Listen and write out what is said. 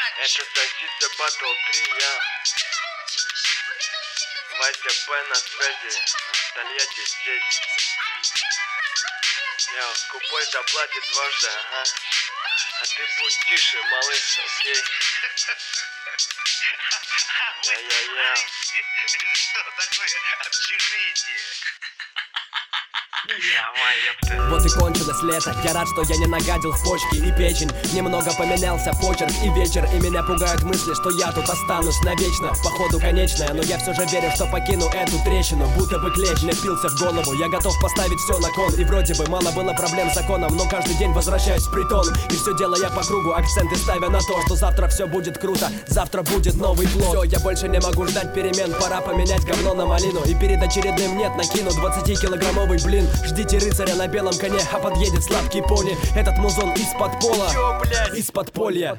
Это Сосиса Батл 3, я Вася П на связи, Тольятти здесь. Я скупой заплатит дважды, ага. А ты будь тише, малыш, окей? Я. Что такое общежитие? Вот и кончилось лето, я рад, что я не нагадил в почки и печень. Немного поменялся почерк и вечер, и меня пугают мысли, что я тут останусь навечно. Походу конечная, но я все же верю, что покину эту трещину. Будто бы клещ мне впился в голову, я готов поставить все на кон. И вроде бы мало было проблем с законом, но каждый день возвращаюсь в притон. И все делая по кругу, акценты ставя на то, что завтра все будет круто, завтра будет новый плод. Все, я больше не могу ждать перемен, пора поменять говно на малину. И перед очередным нет накину 20-килограммовый блин. Ждите рыцаря на белом коне, а подъедет сладкий пони. Этот музон из-под пола, из-под полья.